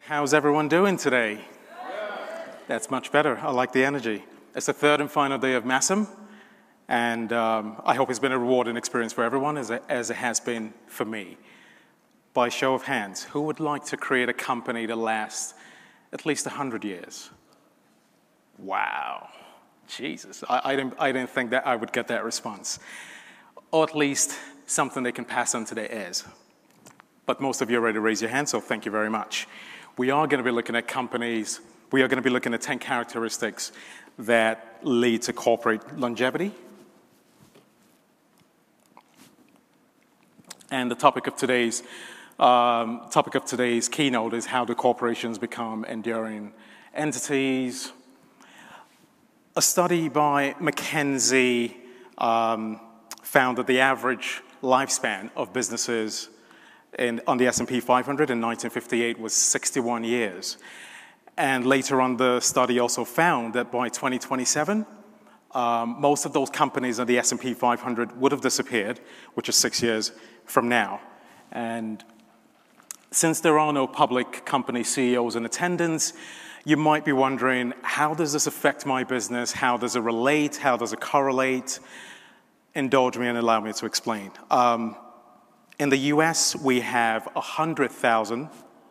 How's everyone doing today? That's much better. I like the energy. It's the third and final day of MASM, and I hope it's been a rewarding experience for everyone as it has been for me. By show of hands, who would like to create a company to last at least 100 years? Wow. Jesus. I didn't think that I would get that response. Or at least something they can pass on to their heirs. But most of you already raised your hand, so thank you very much. We are going to be looking at companies. We are going to be looking at 10 characteristics that lead to corporate longevity. And the topic of today's keynote is how do corporations become enduring entities. A study by McKinsey found that the average lifespan of businesses on the S&P 500 in 1958 was 61 years. And later on, the study also found that by 2027, most of those companies on the S&P 500 would have disappeared, which is 6 years from now. And since there are no public company CEOs in attendance, you might be wondering, how does this affect my business? How does it relate? How does it correlate? Indulge me and allow me to explain. In the US, we have 100,000,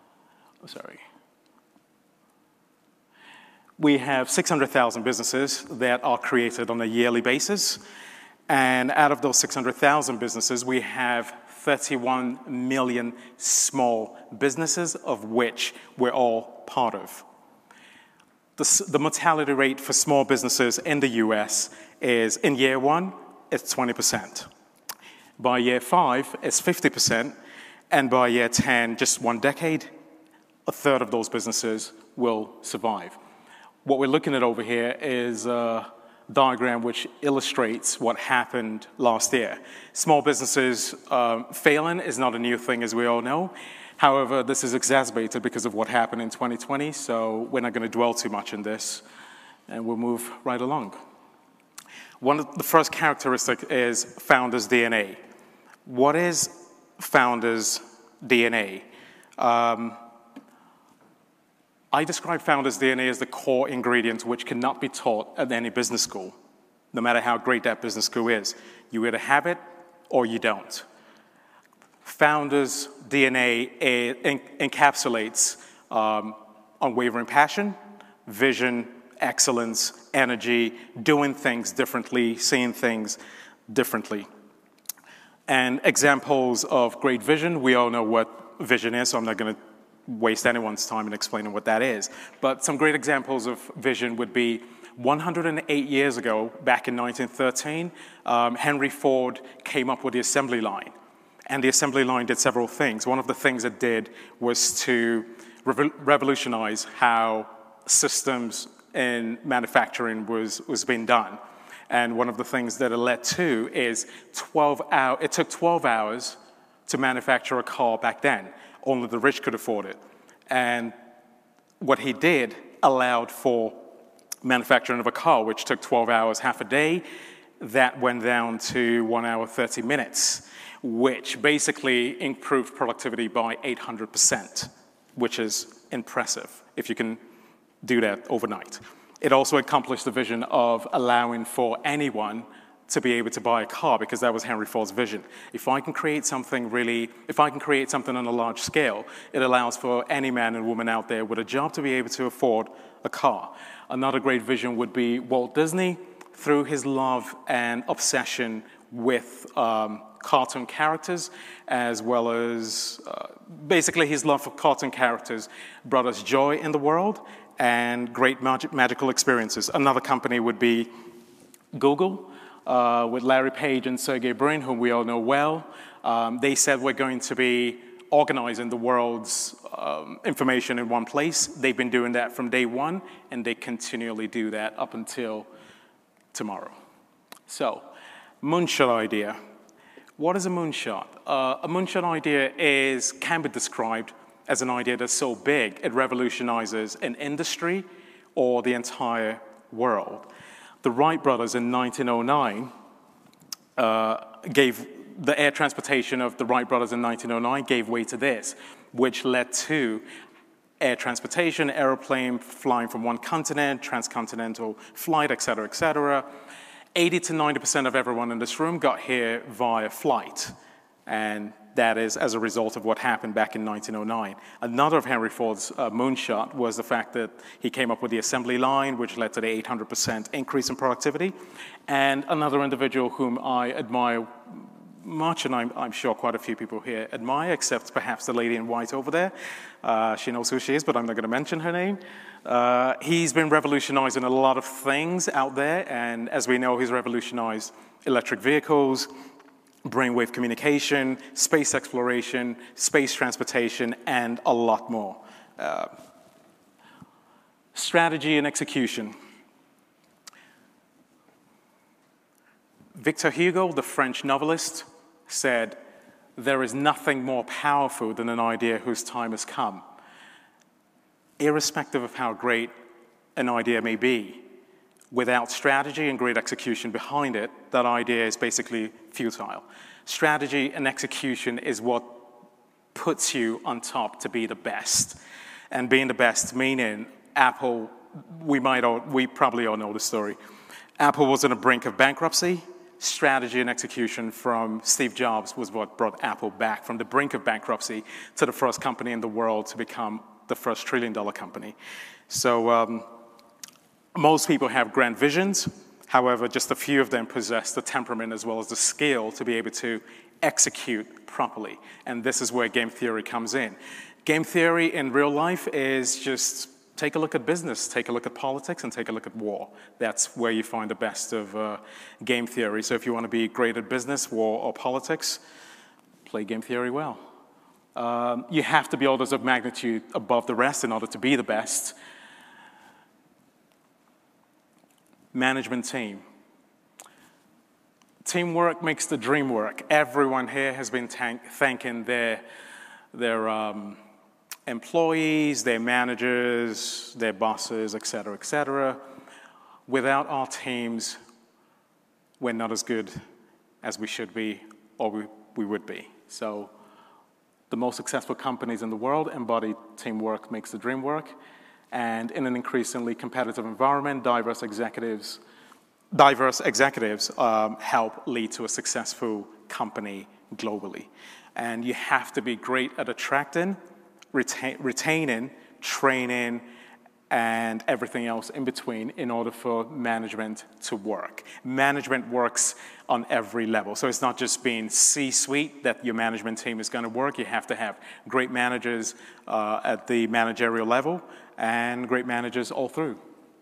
we have 600,000 businesses that are created on a yearly basis. And out of those 600,000 businesses, we have 31 million small businesses, of which we're all part of. The mortality rate for small businesses in the US is, in year one, it's 20%. By year 5, it's 50%, and by year 10, just one decade, a third of those businesses will survive. What we're looking at over here is a diagram which illustrates what happened last year. Small businesses failing is not a new thing, as we all know. However, this is exacerbated because of what happened in 2020, so we're not going to dwell too much on this, and we'll move right along. One of the first characteristics is founder's DNA. What is founder's DNA? I describe founder's DNA as the core ingredient which cannot be taught at any business school, no matter how great that business school is. You either have it or you don't. Founder's DNA encapsulates unwavering passion, vision, excellence, energy, doing things differently, seeing things differently. And examples of great vision, we all know what vision is, so I'm not going to waste anyone's time in explaining what that is. But some great examples of vision would be 108 years ago, back in 1913, Henry Ford came up with the assembly line. And the assembly line did several things. One of the things it did was to revolutionize how systems in manufacturing was being done. And one of the things that it led to is it took 12 hours to manufacture a car back then. Only the rich could afford it. And what he did allowed for manufacturing of a car, which took 12 hours, half a day. That went down to 1 hour, 30 minutes, which basically improved productivity by 800%, which is impressive if you can do that overnight. It also accomplished the vision of allowing for anyone to be able to buy a car, because that was Henry Ford's vision. If I can create something on a large scale, it allows for any man and woman out there with a job to be able to afford a car. Another great vision would be Walt Disney, through his love and obsession with cartoon characters, as well as basically his love for cartoon characters brought us joy in the world and great magical experiences. Another company would be Google, with Larry Page and Sergey Brin, whom we all know well. They said we're going to be organizing the world's information in one place. They've been doing that from day one, and they continually do that up until tomorrow. So, moonshot idea. What is a moonshot? A moonshot idea can be described as an idea that's so big it revolutionizes an industry or the entire world. The Wright brothers in 1909 gave the air transportation of the Wright brothers in 1909 gave way to this, which led to air transportation, airplane flying from one continent, transcontinental flight, et cetera, et cetera. 80 to 90% of everyone in this room got here via flight. And that is as a result of what happened back in 1909. Another of Henry Ford's moonshot was the fact that he came up with the assembly line, which led to the 800% increase in productivity. And another individual whom I admire much, and I'm sure quite a few people here admire, except perhaps the lady in white over there. She knows who she is, but I'm not going to mention her name. He's been revolutionizing a lot of things out there, and as we know, he's revolutionized electric vehicles, brainwave communication, space exploration, space transportation, and a lot more. Strategy and execution. Victor Hugo, the French novelist, said, "There is nothing more powerful than an idea whose time has come." Irrespective of how great an idea may be, without strategy and great execution behind it, that idea is basically futile. Strategy and execution is what puts you on top to be the best. And being the best meaning Apple, we probably all know the story. Apple was on the brink of bankruptcy. Strategy and execution from Steve Jobs was what brought Apple back from the brink of bankruptcy to the first company in the world to become the first trillion-dollar company. So most people have grand visions. However, just a few of them possess the temperament as well as the skill to be able to execute properly. And this is where game theory comes in. Game theory in real life is just take a look at business, take a look at politics, and take a look at war. That's where you find the best of game theory. So if you want to be great at business, war, or politics, play game theory well. You have to be orders of magnitude above the rest in order to be the best. Management team. Teamwork makes the dream work. Everyone here has been thanking their employees, their managers, their bosses, et cetera, et cetera. Without our teams, we're not as good as we should be or we would be. So the most successful companies in the world embody teamwork makes the dream work. And in an increasingly competitive environment, diverse executives help lead to a successful company globally. And you have to be great at attracting, retaining, training, and everything else in between in order for management to work. Management works on every level. So it's not just being C-suite that your management team is going to work. You have to have great managers at the managerial level and great managers all through.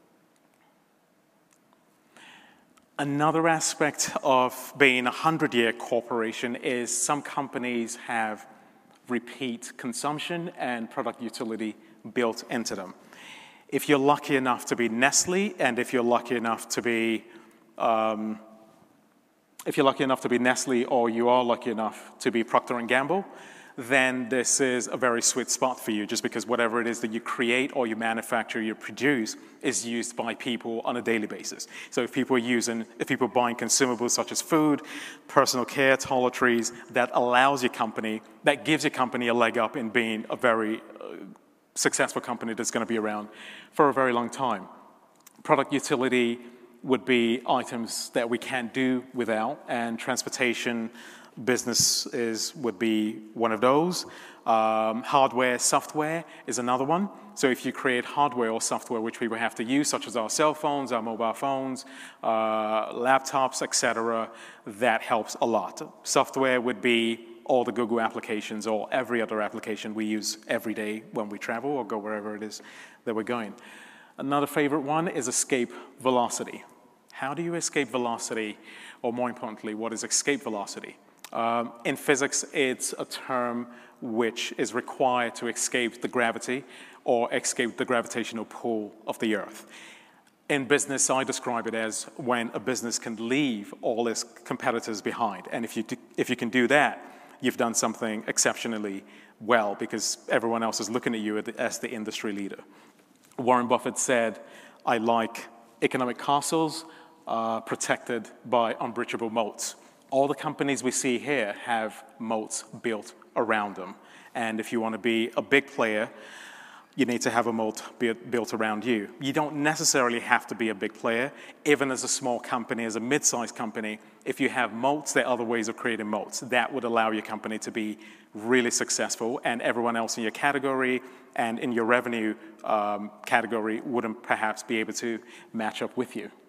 Another aspect of being a 100-year corporation is some companies have repeat consumption and product utility built into them. If you're lucky enough to be Nestle, and if you're lucky enough to be Nestle, or you are lucky enough to be Procter & Gamble, then this is a very sweet spot for you, just because whatever it is that you create or you manufacture, you produce, is used by people on a daily basis. So if people are buying consumables such as food, personal care, toiletries, that gives your company a leg up in being a very successful company that's going to be around for a very long time. Product utility would be items that we can't do without, and transportation businesses would be one of those. Hardware, software is another one. So if you create hardware or software which people have to use, such as our cell phones, our mobile phones, laptops, etc., that helps a lot. Software would be all the Google applications or every other application we use every day when we travel or go wherever it is that we're going. Another favorite one is escape velocity. How do you escape velocity? Or more importantly, what is escape velocity? In physics, it's a term which is required to escape the gravity or escape the gravitational pull of the Earth. In business, I describe it as when a business can leave all its competitors behind. And if you can do that, you've done something exceptionally well because everyone else is looking at you as the industry leader. Warren Buffett said, "I like economic castles protected by unbreachable moats." All the companies we see here have moats built around them. And if you want to be a big player, You need to have a moat built around you. You don't necessarily have to be a big player. Even as a small company, as a mid-sized company, if you have moats, there are other ways of creating moats. That would allow your company to be really successful, and everyone else in your category and in your revenue category wouldn't perhaps be able to match up with you.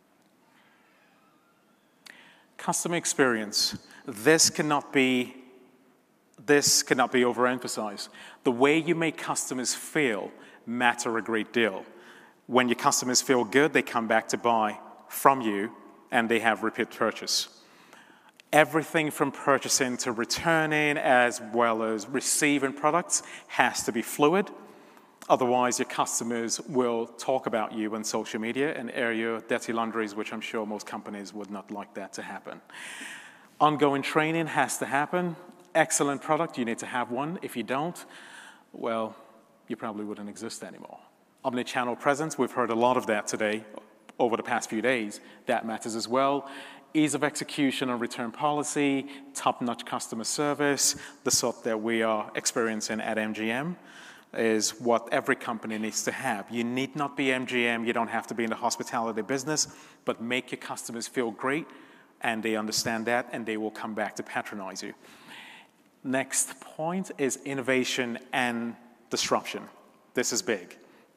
Customer experience. This cannot be overemphasized. The way you make customers feel matter a great deal. When your customers feel good, they come back to buy from you, and they have repeat purchase. Everything from purchasing to returning, as well as receiving products, has to be fluid. Otherwise, your customers will talk about you on social media and air your dirty laundries, which I'm sure most companies would not like that to happen. Ongoing training has to happen. Excellent product, you need to have one. If you don't, well, you probably wouldn't exist anymore. Omnichannel presence, we've heard a lot of that today, over the past few days. That matters as well. Ease of execution on return policy, top-notch customer service, the sort that we are experiencing at MGM, is what every company needs to have. You need not be MGM, you don't have to be in the hospitality business, but make your customers feel great, and they understand that, and they will come back to patronize you. Next point is innovation and disruption. This is big.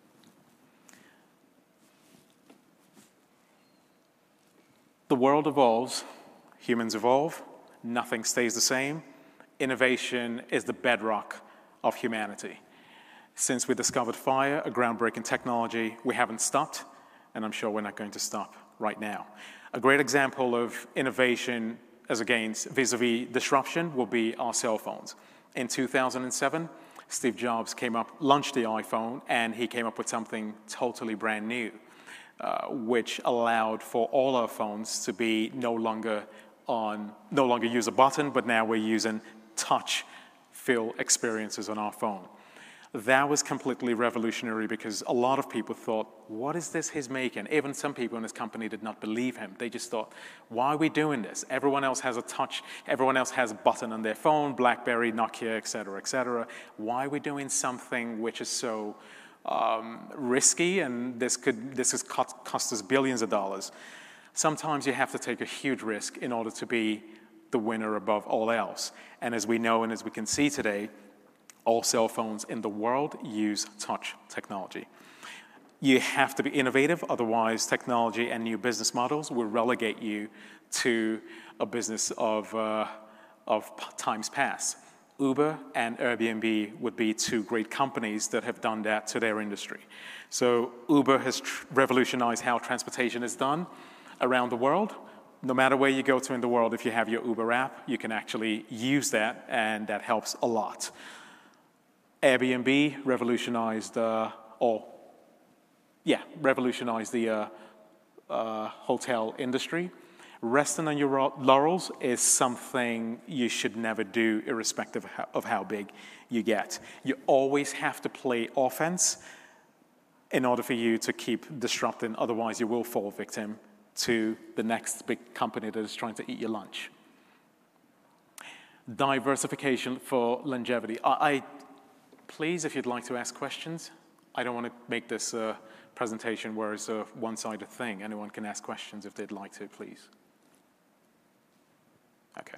The world evolves, humans evolve, nothing stays the same. Innovation is the bedrock of humanity. Since we discovered fire, a groundbreaking technology, we haven't stopped, and I'm sure we're not going to stop right now. A great example of innovation as against vis-a-vis disruption will be our cell phones. In 2007, Steve Jobs launched the iPhone, and he came up with something totally brand new, which allowed for all our phones to be no longer use a button, but now we're using touch feel experiences on our phone. That was completely revolutionary because a lot of people thought, what is this he's making? Even some people in his company did not believe him. They just thought, why are we doing this? Everyone else has a touch, everyone else has a button on their phone, BlackBerry, Nokia, et cetera, et cetera. Why are we doing something which is so risky, and this has cost us billions of dollars? Sometimes you have to take a huge risk in order to be the winner above all else. And as we know and as we can see today, all cell phones in the world use touch technology. You have to be innovative, otherwise technology and new business models will relegate you to a business of times past. Uber and Airbnb would be two great companies that have done that to their industry. So Uber has revolutionized how transportation is done around the world. No matter where you go to in the world, if you have your Uber app, you can actually use that, and that helps a lot. Airbnb revolutionized the hotel industry. Resting on your laurels is something you should never do, irrespective of how big you get. You always have to play offense in order for you to keep disrupting. Otherwise, you will fall victim to the next big company that is trying to eat your lunch. Diversification for longevity. Please, if you'd like to ask questions, I don't want to make this a presentation where it's a one-sided thing. Anyone can ask questions if they'd like to, please. Okay.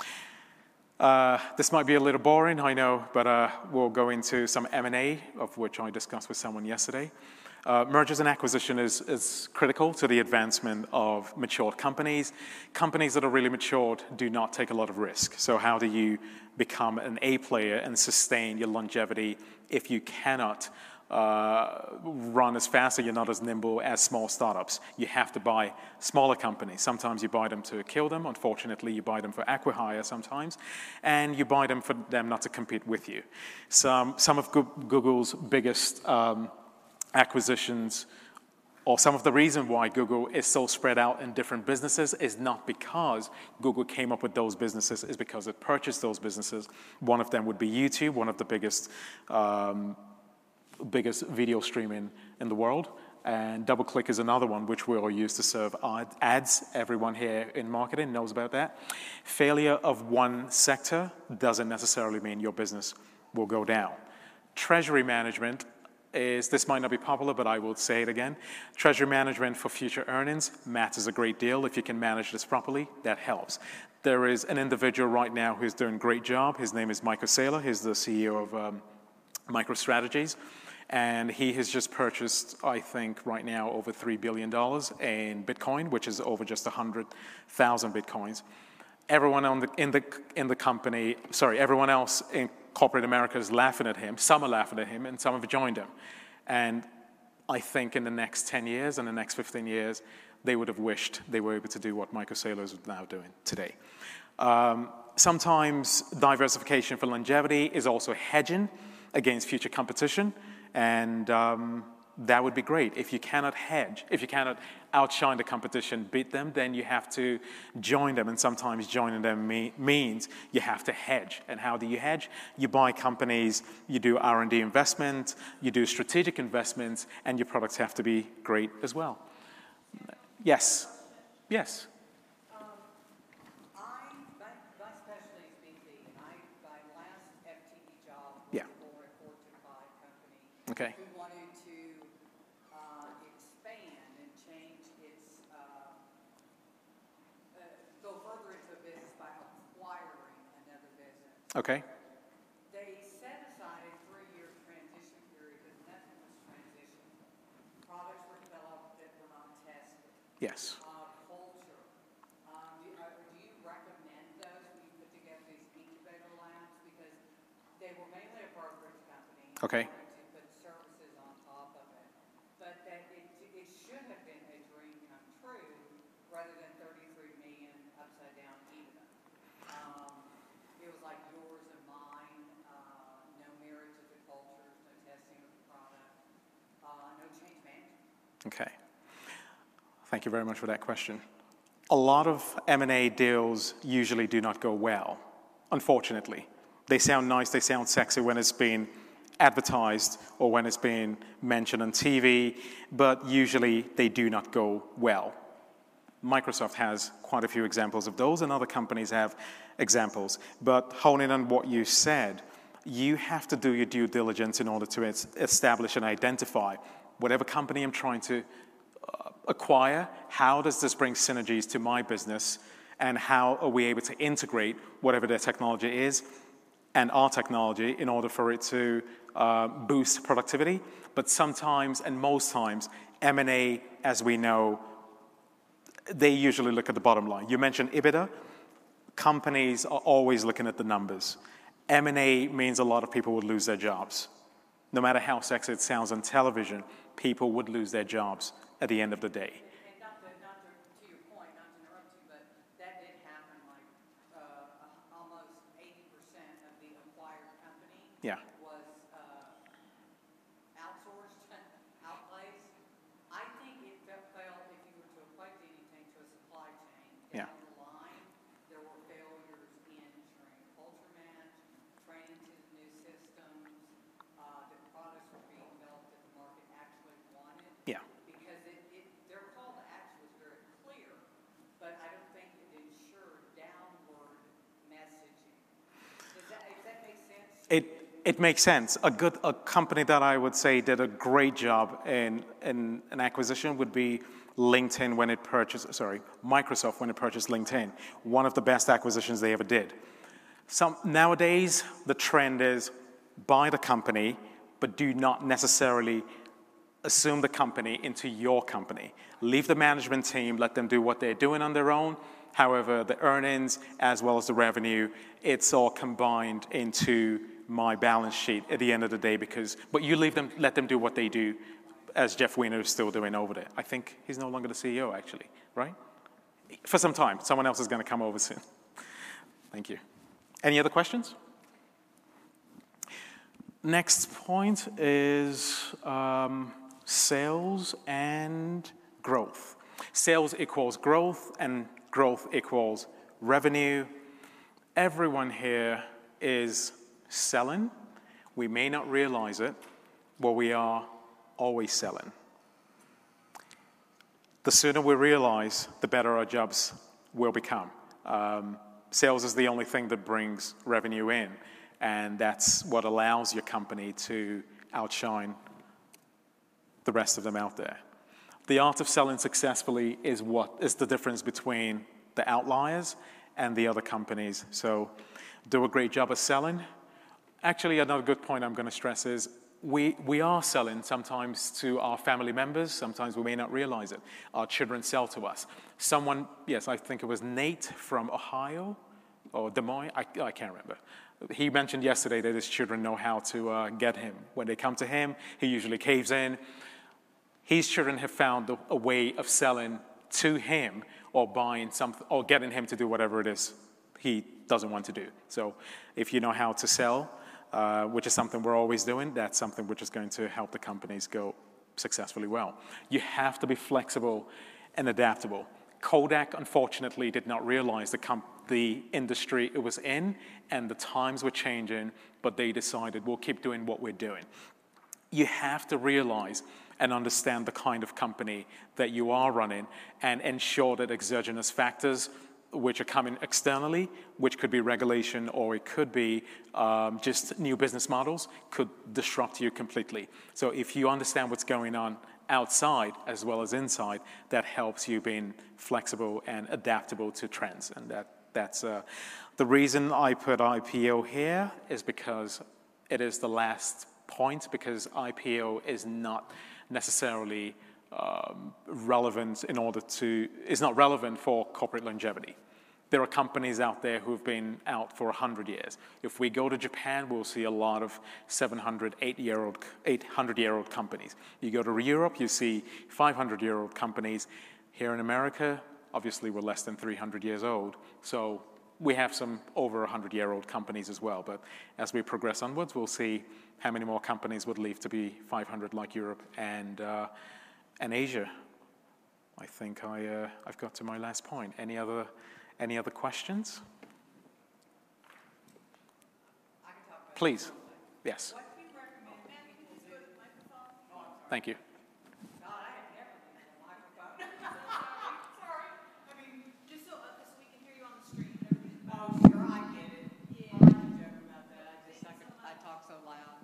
This might be a little boring, I know, but we'll go into some M&A, of which I discussed with someone yesterday. Mergers and acquisition is critical to the advancement of matured companies. Companies that are really matured do not take a lot of risk. So how do you become an A player and sustain your longevity if you cannot run as fast or you're not as nimble as small startups? You have to buy smaller companies. Sometimes you buy them to kill them. Unfortunately, you buy them for acqui-hire sometimes, and you buy them for them not to compete with you. Some of Google's biggest acquisitions, or some of the reason why Google is so spread out in different businesses, is not because Google came up with those businesses, is because it purchased those businesses. One of them would be YouTube, one of the biggest video streaming in the world. And DoubleClick is another one which we all use to serve ads. Everyone here in marketing knows about that. Failure of one sector doesn't necessarily mean your business will go down. Treasury management is, this might not be popular, but I will say it again. Treasury management for future earnings matters a great deal. If you can manage this properly, that helps. There is an individual right now who's doing a great job. His name is Michael Saylor. He's the CEO of MicroStrategies. And he has just purchased, I think, right now over $3 billion in Bitcoin, which is over just 100,000 Bitcoins. Everyone in the company, everyone else in corporate America is laughing at him. Some are laughing at him, and some have joined him. And I think in the next 10 years and the next 15 years, they would have wished they were able to do what Michael Saylor is now doing today. Sometimes diversification for longevity is also hedging against future competition, and that would be great. If you cannot hedge, if you cannot outshine the competition, beat them, then you have to join them, and sometimes joining them means you have to hedge. And how do you hedge? You buy companies, you do R&D investment, you do strategic investments, and your products have to be great as well. Yes. Yes. My specialty is BP, and my last FTE job was for a Fortune 5 company. Okay. Who wanted to expand and change its, go further into a business by acquiring another business. Okay. They set aside a 3-year transition period because nothing was transitioned. Products were developed that were not tested. Yes. Culture. Do you recommend those when you put together these incubator labs? Because they were mainly a brokerage company. Okay. To put services on top of it. But that it should have been a dream come true rather than 33 million upside down EBITDA. It was like yours and mine, no marriage of the cultures, no testing of the product, no change management. Okay. Thank you very much for that question. A lot of M&A deals usually do not go well, unfortunately. They sound nice, they sound sexy when it's been advertised or when it's been mentioned on TV, but usually they do not go well. Microsoft has quite a few examples of those, and other companies have examples. But honing on what you said, you have to do your due diligence in order to establish and identify whatever company I'm trying to acquire, how does this bring synergies to my business, and how are we able to integrate whatever their technology is and our technology in order for it to boost productivity. But sometimes, and most times, M&A, as we know, they usually look at the bottom line. You mentioned EBITDA. Companies are always looking at the numbers. M&A means a lot of people would lose their jobs. No matter how sexy it sounds on television, people would lose their jobs at the end of the day. And not to your point, not to interrupt you, but that did happen. Like almost 80% of the acquired company was outsourced, outplaced. I think it fell, if you were to equate anything to a supply chain down the line, there were failures in ensuring culture match, training to the new systems, that products were being developed that the market actually wanted. Yeah. Because their call to action was very clear, but I don't think it ensured downward messaging. Does that make sense? It makes sense. A company that I would say did a great job in an acquisition would be LinkedIn when it purchased, Microsoft when it purchased LinkedIn. One of the best acquisitions they ever did. Nowadays, the trend is buy the company, but do not necessarily assume the company into your company. Leave the management team, let them do what they're doing on their own. However, the earnings as well as the revenue, it's all combined into my balance sheet at the end of the day but you leave them, let them do what they do, as Jeff Weiner is still doing over there. I think he's no longer the CEO actually, right? For some time, someone else is going to come over soon. Thank you. Any other questions? Next point is sales and growth. Sales equals growth, and growth equals revenue. Everyone here is selling. We may not realize it, but we are always selling. The sooner we realize, the better our jobs will become. Sales is the only thing that brings revenue in, and that's what allows your company to outshine the rest of them out there. The art of selling successfully is what is the difference between the outliers and the other companies. So do a great job of selling. Actually, another good point I'm going to stress is we are selling sometimes to our family members. Sometimes we may not realize it. Our children sell to us. Someone, yes, I think it was Nate from Ohio or Des Moines. I can't remember. He mentioned yesterday that his children know how to get him. When they come to him, he usually caves in. His children have found a way of selling to him or buying something or getting him to do whatever it is he doesn't want to do. So if you know how to sell, which is something we're always doing, that's something which is going to help the companies go successfully well. You have to be flexible and adaptable. Kodak, unfortunately, did not realize the industry it was in, and the times were changing, but they decided, we'll keep doing what we're doing. You have to realize and understand the kind of company that you are running and ensure that exogenous factors which are coming externally, which could be regulation or it could be just new business models, could disrupt you completely. So if you understand what's going on outside as well as inside, that helps you being flexible and adaptable to trends. And that's the reason I put IPO here is because it is the last point, because IPO is not necessarily relevant is not relevant for corporate longevity. There are companies out there who've been out for 100 years. If we go to Japan, we'll see a lot of 700, 800-year-old companies. You go to Europe, you see 500-year-old companies. Here in America, obviously we're less than 300 years old. So we have some over 100-year-old companies as well. But as we progress onwards, we'll see how many more companies would leave to be 500 like Europe and Asia. I think I've got to my last point. Any other questions? I can talk about Please. Yes. What do you recommend people do? Thank you. God, I have never been on a microphone. Sorry. I mean, just so we can hear you on the screen. Oh, sure, I get it. Yeah. I can joke about that. I talk so loud.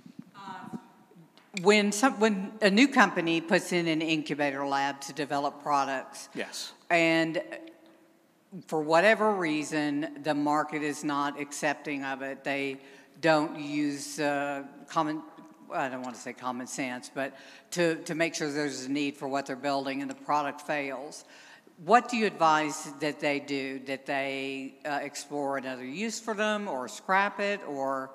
When a new company puts in an incubator lab to develop products, Yes. and for whatever reason, the market is not accepting of it. They don't use I don't want to say common sense, but to make sure there's a need for what they're building and the product fails. What do you advise that they do? That they explore another use for them or scrap it or...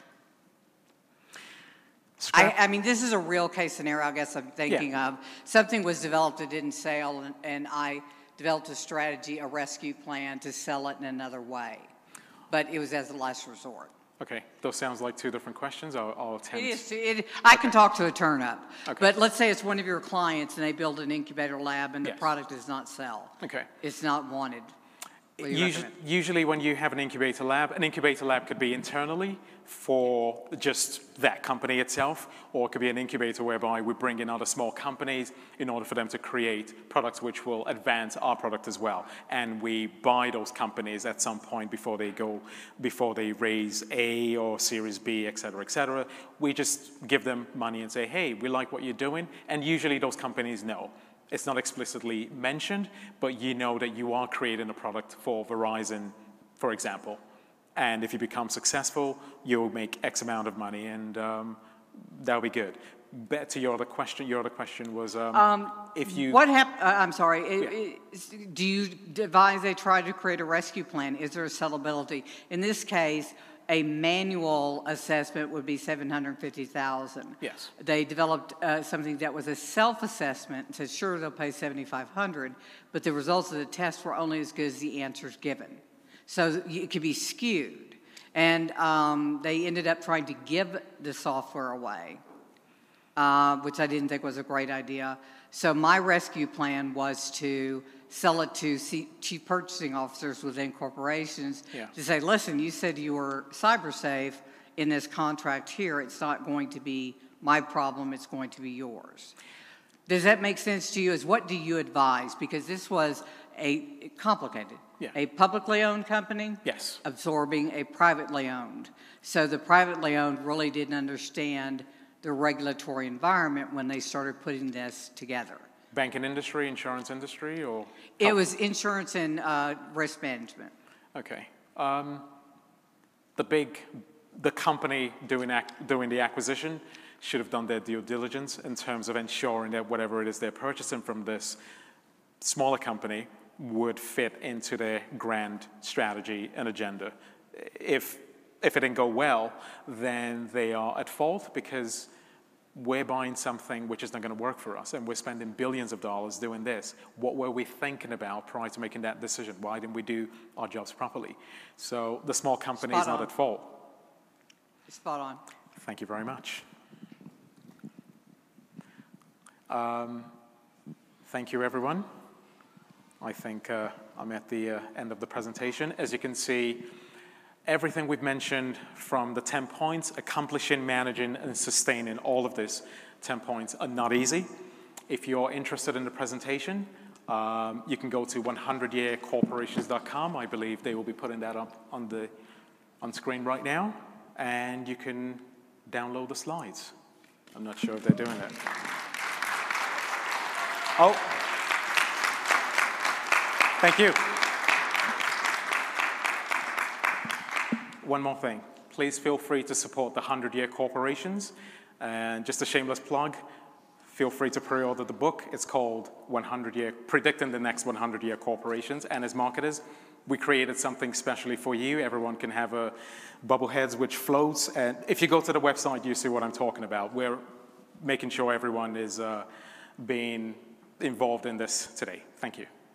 I mean, this is a real case scenario, I guess I'm thinking of. Something was developed that didn't sell, and I developed a strategy, a rescue plan to sell it in another way. But it was as a last resort. Okay, those sounds like two different questions. I'll attempt. It is. I can talk to a turn-up. Okay. But let's say it's one of your clients and they build an incubator lab and the Yes. product does not sell. Okay. It's not wanted. What do you recommend? Usually when you have an incubator lab could be internally for just that company itself, or it could be an incubator whereby we bring in other small companies in order for them to create products which will advance our product as well. And we buy those companies at some point before they raise A or Series B, et cetera, et cetera. We just give them money and say, hey, we like what you're doing. And usually those companies know. It's not explicitly mentioned, but you know that you are creating a product for Verizon, for example. And if you become successful, you'll make X amount of money, and that'll be good. Back to your other question. Your other question was if you... What happened? I'm sorry. Do you advise they try to create a rescue plan? Is there a sellability? In this case, a manual assessment would be $750,000. Yes. They developed something that was a self-assessment and said, sure, they'll pay $7,500, but the results of the test were only as good as the answers given. So it could be skewed. And they ended up trying to give the software away, which I didn't think was a great idea. So my rescue plan was to sell it to chief purchasing officers within corporations to say, listen, you said you were cyber safe in this contract here. It's not going to be my problem. It's going to be yours. Does that make sense to you? What do you advise? Because this was complicated. Yeah. A publicly owned company absorbing a privately owned. So the privately owned really didn't understand the regulatory environment when they started putting this together. Banking industry, insurance industry, or? It was insurance and risk management. Okay. The company doing the acquisition should have done their due diligence in terms of ensuring that whatever it is they're purchasing from this smaller company would fit into their grand strategy and agenda. If it didn't go well, then they are at fault because we're buying something which is not going to work for us, and we're spending billions of dollars doing this. What were we thinking about prior to making that decision? Why didn't we do our jobs properly? So the small company is not at fault. Spot on. Thank you very much. Thank you, everyone. I think I'm at the end of the presentation. As you can see, everything we've mentioned from the 10 points, accomplishing, managing, and sustaining all of this 10 points are not easy. If you're interested in the presentation, you can go to 100yearcorporations.com. I believe they will be putting that up on screen right now, and you can download the slides. I'm not sure if they're doing it. Oh, thank you. One more thing. Please feel free to support the 100-Year Corporations. And just a shameless plug, feel free to pre-order the book. It's called Predicting the Next 100-Year Corporations. And as marketers, we created something specially for you. Everyone can have a bubbleheads which floats. And if you go to the website, you see what I'm talking about. We're making sure everyone is being involved in this today. Thank you.